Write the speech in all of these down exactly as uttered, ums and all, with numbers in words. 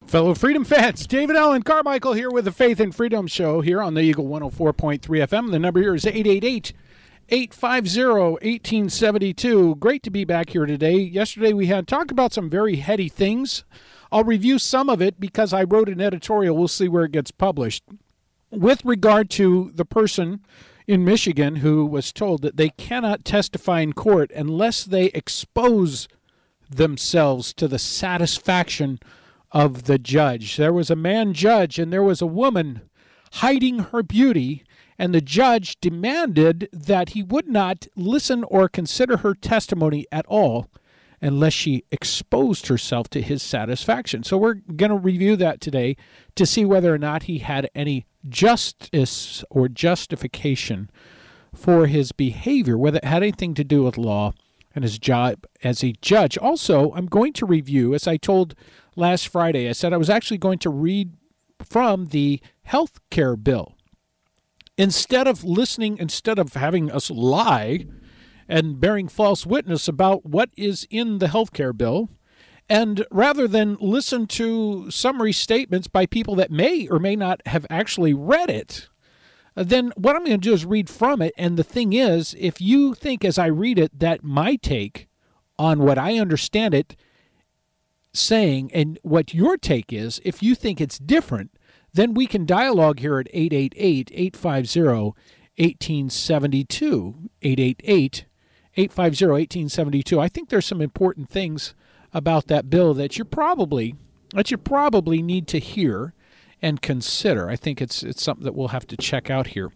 Fellow Freedom fans, David Allen Carmichael here with the Faith and Freedom Show here on the Eagle one oh four point three F M. The number here is eight eight eight, eight five zero, one eight seven two. Great to be back here today. Yesterday we had talked about some very heady things. I'll review some of it because I wrote an editorial. We'll see where it gets published. With regard to the person in Michigan who was told that they cannot testify in court unless they expose themselves to the satisfaction of the judge. There was a man judge and there was a woman hiding her beauty, and the judge demanded that he would not listen or consider her testimony at all unless she exposed herself to his satisfaction. So we're going to review that today to see whether or not he had any justice or justification for his behavior, whether it had anything to do with law and his job as a judge. Also, I'm going to review, as I told last Friday, I said I was actually going to read from the health care bill. Instead of listening, instead of having us lie and bearing false witness about what is in the health care bill, and rather than listen to summary statements by people that may or may not have actually read it, then what I'm going to do is read from it. And the thing is, if you think as I read it that my take on what I understand it saying and what your take is, if you think it's different, then we can dialogue here at eight eight eight, eight five zero, one eight seven two, eight eight eight, eight five zero, one eight seven two. I think there's some important things about that bill that you probably that you probably need to hear and consider. I think it's it's something that we'll have to check out here.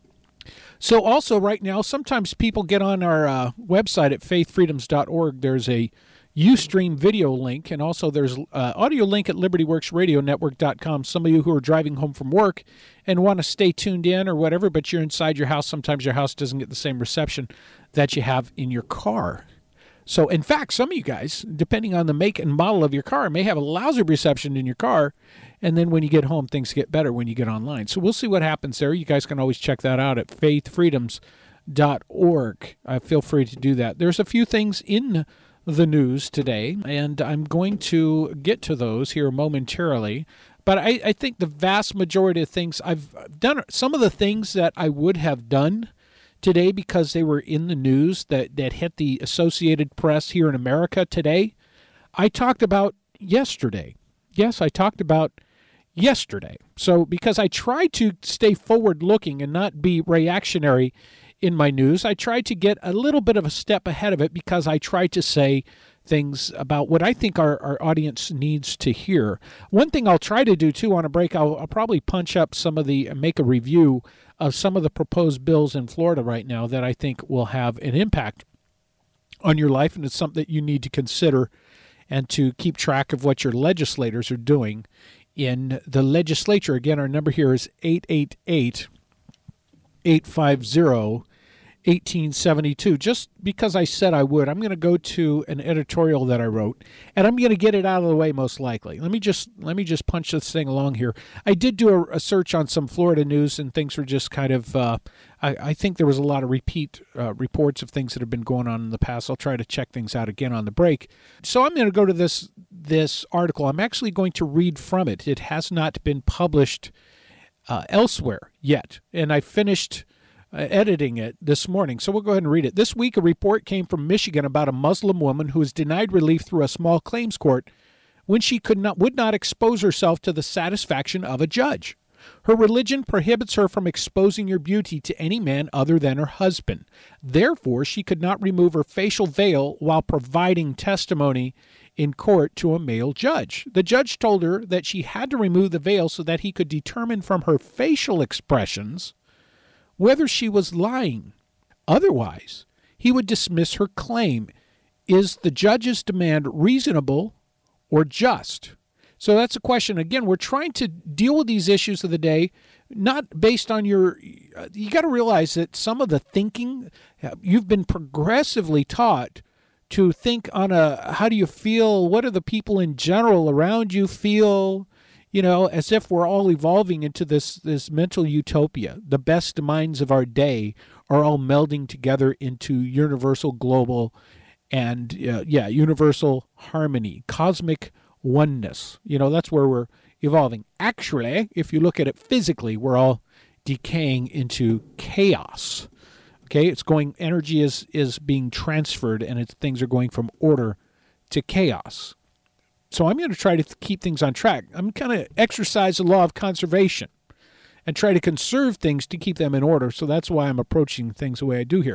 So also right now, sometimes people get on our uh, website at faith freedoms dot org. There's a Ustream video link, and also there's uh, audio link at liberty works radio network dot com. Some of you who are driving home from work and want to stay tuned in or whatever, but you're inside your house, sometimes your house doesn't get the same reception that you have in your car. So, in fact, some of you guys, depending on the make and model of your car, may have a lousy reception in your car, and then when you get home, things get better when you get online. So we'll see what happens there. You guys can always check that out at faith freedoms dot org. Uh, feel free to do that. There's a few things in the news today, and I'm going to get to those here momentarily. But I, I think the vast majority of things, I've done some of the things that I would have done today because they were in the news that, that hit the Associated Press here in America today, I talked about yesterday. Yes, I talked about yesterday. So because I try to stay forward-looking and not be reactionary in my news, I try to get a little bit of a step ahead of it because I try to say things about what I think our, our audience needs to hear. One thing I'll try to do, too, on a break, I'll, I'll probably punch up some of the, make a review of some of the proposed bills in Florida right now that I think will have an impact on your life, and it's something that you need to consider and to keep track of what your legislators are doing in the legislature. Again, our number here is eight eight eight, eight five zero, one eight seven two. Just because I said I would, I'm going to go to an editorial that I wrote, and I'm going to get it out of the way most likely. Let me just let me just punch this thing along here. I did do a, a search on some Florida news, and things were just kind of, uh, I, I think there was a lot of repeat uh, reports of things that have been going on in the past. I'll try to check things out again on the break. So I'm going to go to this this article. I'm actually going to read from it. It has not been published uh, elsewhere yet, and I finished Uh, editing it this morning, so we'll go ahead and read it. This week, a report came from Michigan about a Muslim woman who was denied relief through a small claims court when she could not would not expose herself to the satisfaction of a judge. Her religion prohibits her from exposing her beauty to any man other than her husband. Therefore, she could not remove her facial veil while providing testimony in court to a male judge. The judge told her that she had to remove the veil so that he could determine from her facial expressions whether she was lying. Otherwise, he would dismiss her claim. Is the judge's demand reasonable or just? So that's a question. Again, we're trying to deal with these issues of the day, not based on your, you got to realize that some of the thinking, you've been progressively taught to think on a, how do you feel? What do the people in general around you feel? You know, as if we're all evolving into this, this mental utopia. The best minds of our day are all melding together into universal global and, uh, yeah, universal harmony, cosmic oneness. You know, that's where we're evolving. Actually, if you look at it physically, we're all decaying into chaos. Okay, it's going, energy is, is being transferred, and it's, things are going from order to chaos. So I'm going to try to th- keep things on track. I'm kind of exercise the law of conservation and try to conserve things to keep them in order. So that's why I'm approaching things the way I do here.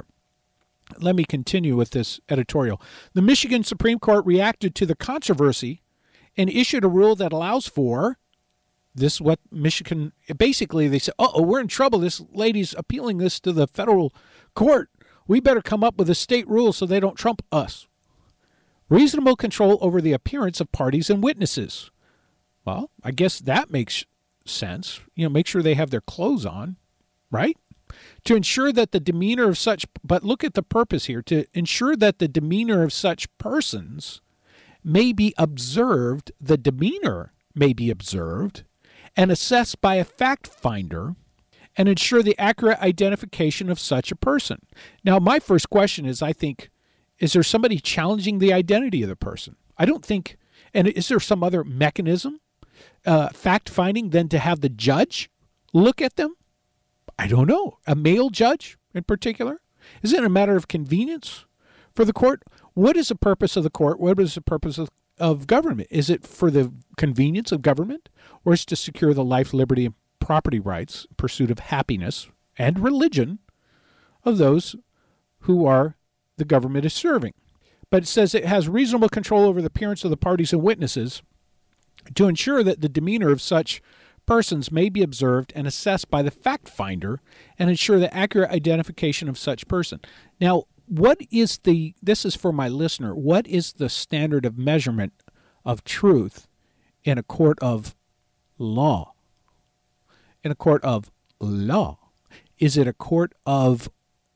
Let me continue with this editorial. The Michigan Supreme Court reacted to the controversy and issued a rule that allows for this is what Michigan, basically they said, uh-oh, we're in trouble. This lady's appealing this to the federal court. We better come up with a state rule so they don't trump us. Reasonable control over the appearance of parties and witnesses. Well, I guess that makes sense. You know, make sure they have their clothes on, right? To ensure that the demeanor of such, but look at the purpose here, to ensure that the demeanor of such persons may be observed, the demeanor may be observed and assessed by a fact finder, and ensure the accurate identification of such a person. Now, my first question is, I think, is there somebody challenging the identity of the person? I don't think, and is there some other mechanism, uh, fact finding, than to have the judge look at them? I don't know. A male judge in particular? Is it a matter of convenience for the court? What is the purpose of the court? What is the purpose of, of government? Is it for the convenience of government, or is it to secure the life, liberty, and property rights, pursuit of happiness, and religion of those who are the government is serving? But it says it has reasonable control over the appearance of the parties and witnesses to ensure that the demeanor of such persons may be observed and assessed by the fact finder, and ensure the accurate identification of such person. Now, what is the, this is for my listener, what is the standard of measurement of truth in a court of law? In a court of law? Is it a court of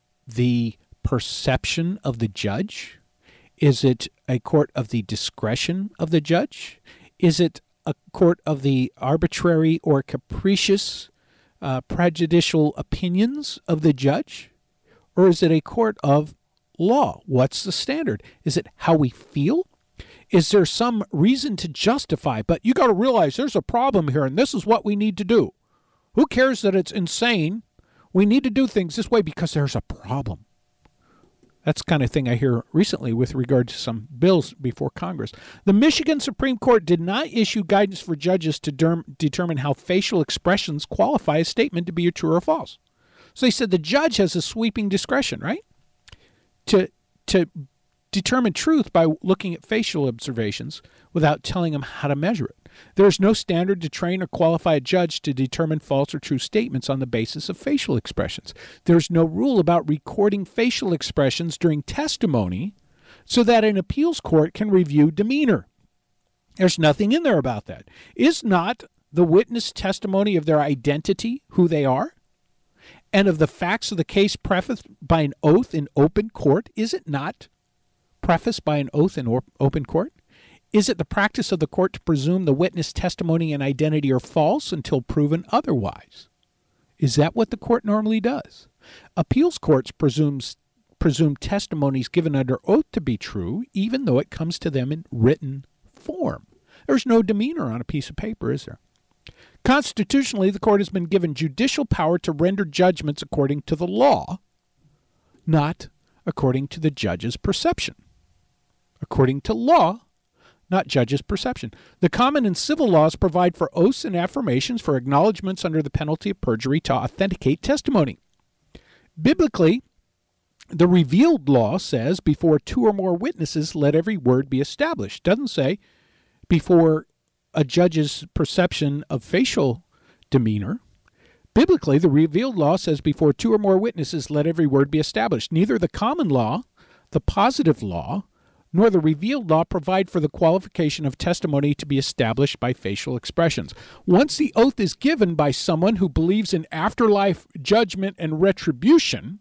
the perception of the judge? Is it a court of the discretion of the judge? Is it a court of the arbitrary or capricious, uh, prejudicial opinions of the judge? Or is it a court of law? What's the standard? Is it how we feel? Is there some reason to justify? But you got to realize there's a problem here, and this is what we need to do. Who cares that it's insane? We need to do things this way because there's a problem. That's the kind of thing I hear recently with regard to some bills before Congress. The Michigan Supreme Court did not issue guidance for judges to derm- determine how facial expressions qualify a statement to be a true or false. So they said the judge has a sweeping discretion, right? To, to determine truth by looking at facial observations without telling them how to measure it. There is no standard to train or qualify a judge to determine false or true statements on the basis of facial expressions. There's no rule about recording facial expressions during testimony so that an appeals court can review demeanor. There's nothing in there about that. Is not the witness testimony of their identity who they are? And of the facts of the case prefaced by an oath in open court? Is it not prefaced by an oath in or- open court? Is it the practice of the court to presume the witness testimony and identity are false until proven otherwise? Is that what the court normally does? Appeals courts presumes, presume testimonies given under oath to be true, even though it comes to them in written form. There's no demeanor on a piece of paper, is there? Constitutionally, the court has been given judicial power to render judgments according to the law, not according to the judge's perception. According to law, not judge's perception. The common and civil laws provide for oaths and affirmations for acknowledgments under the penalty of perjury to authenticate testimony. Biblically, the revealed law says before two or more witnesses, let every word be established. It doesn't say before a judge's perception of facial demeanor. Biblically, the revealed law says before two or more witnesses, let every word be established. Neither the common law, the positive law, nor the revealed law provide for the qualification of testimony to be established by facial expressions. Once the oath is given by someone who believes in afterlife judgment and retribution,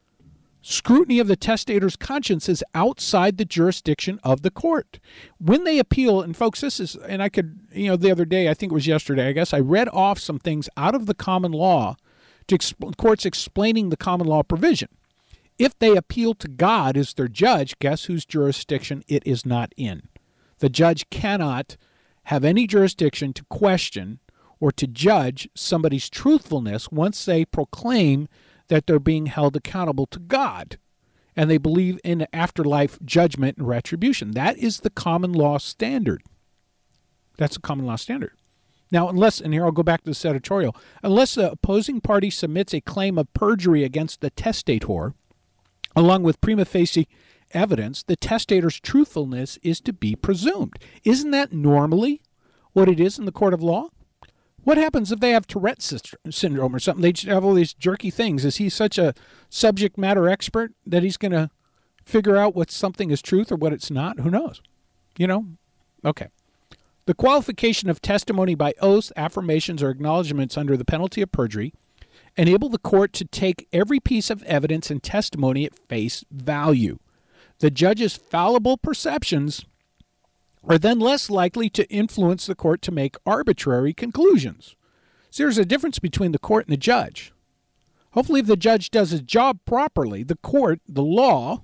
scrutiny of the testator's conscience is outside the jurisdiction of the court. When they appeal, and folks, this is, and I could, you know, the other day, I think it was yesterday, I guess, I read off some things out of the common law to exp- courts explaining the common law provision. If they appeal to God as their judge, guess whose jurisdiction it is not in? The judge cannot have any jurisdiction to question or to judge somebody's truthfulness once they proclaim that they're being held accountable to God and they believe in afterlife judgment and retribution. That is the common law standard. That's a common law standard. Now, unless, and here I'll go back to this editorial, unless the opposing party submits a claim of perjury against the testator, along with prima facie evidence, the testator's truthfulness is to be presumed. Isn't that normally what it is in the court of law? What happens if they have Tourette's syndrome or something? They just have all these jerky things. Is he such a subject matter expert that he's going to figure out what something is truth or what it's not? Who knows? You know? Okay. The qualification of testimony by oaths, affirmations, or acknowledgments under the penalty of perjury enable the court to take every piece of evidence and testimony at face value. The judge's fallible perceptions are then less likely to influence the court to make arbitrary conclusions. So there's a difference between the court and the judge. Hopefully, if the judge does his job properly, the court, the law,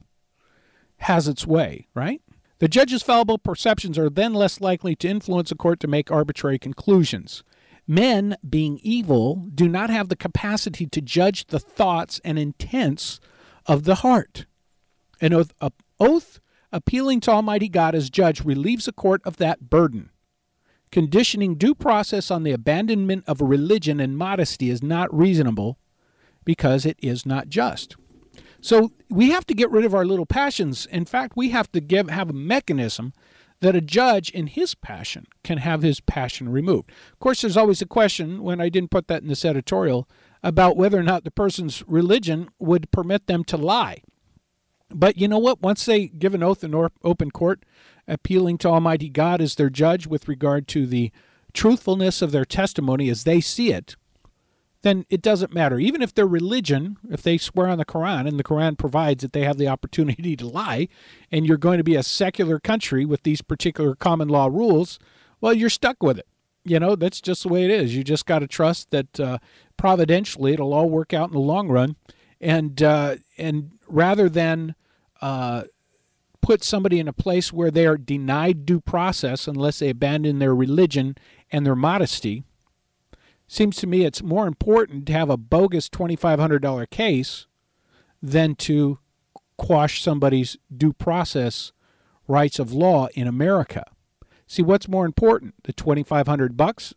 has its way, right? The judge's fallible perceptions are then less likely to influence the court to make arbitrary conclusions. Men, being evil, do not have the capacity to judge the thoughts and intents of the heart. An oath, a oath appealing to Almighty God as judge relieves the court of that burden. Conditioning due process on the abandonment of religion and modesty is not reasonable because it is not just. So we have to get rid of our little passions. In fact, we have to give have a mechanism that a judge in his passion can have his passion removed. Of course, there's always a question, when I didn't put that in this editorial, about whether or not the person's religion would permit them to lie. But you know what? Once they give an oath in open court, appealing to Almighty God as their judge with regard to the truthfulness of their testimony as they see it, then it doesn't matter. Even if their religion, if they swear on the Quran, and the Quran provides that they have the opportunity to lie, and you're going to be a secular country with these particular common law rules, well, you're stuck with it. You know, that's just the way it is. You just got to trust that uh, providentially it'll all work out in the long run. And, uh, and rather than uh, put somebody in a place where they are denied due process unless they abandon their religion and their modesty, seems to me it's more important to have a bogus twenty-five hundred dollars case than to quash somebody's due process rights of law in America. See, what's more important, the twenty-five hundred bucks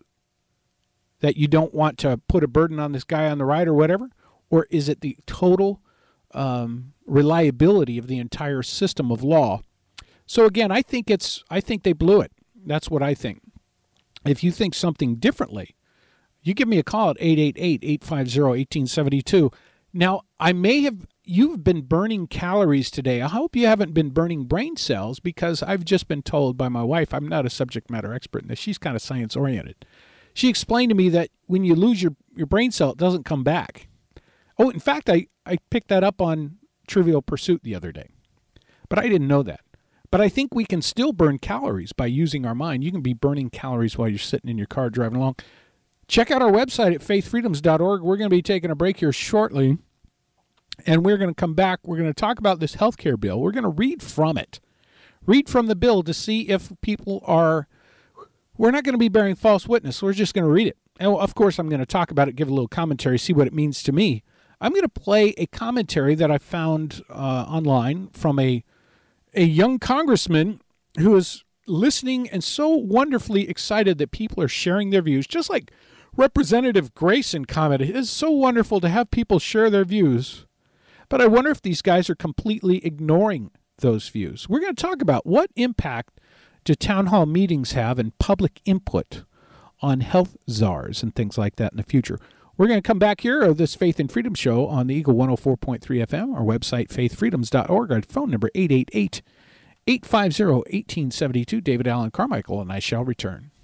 that you don't want to put a burden on this guy on the right or whatever, or is it the total um, reliability of the entire system of law? So again, I think it's I think they blew it. That's what I think. If you think something differently, you give me a call at eight eight eight, eight five zero, one eight seven two. Now, I may have, you've been burning calories today. I hope you haven't been burning brain cells, because I've just been told by my wife, I'm not a subject matter expert in this, she's kind of science-oriented. She explained to me that when you lose your, your brain cell, it doesn't come back. Oh, in fact, I, I picked that up on Trivial Pursuit the other day, but I didn't know that. But I think we can still burn calories by using our mind. You can be burning calories while you're sitting in your car driving along. Check out our website at faith freedoms dot org. We're going to be taking a break here shortly, and we're going to come back. We're going to talk about this health care bill. We're going to read from it. Read from the bill to see if people are, we're not going to be bearing false witness. We're just going to read it. And of course, I'm going to talk about it, give a little commentary, see what it means to me. I'm going to play a commentary that I found uh, online from a a young congressman who is listening and so wonderfully excited that people are sharing their views, just like Representative Grayson commented. It is so wonderful to have people share their views, but I wonder if these guys are completely ignoring those views. We're going to talk about what impact do town hall meetings have and public input on health czars and things like that in the future. We're going to come back here of this Faith and Freedom Show on the Eagle one oh four point three F M, our website, faith freedoms dot org, our phone number eight eight eight, eight five zero, one eight seven two. David Allen Carmichael, and I shall return.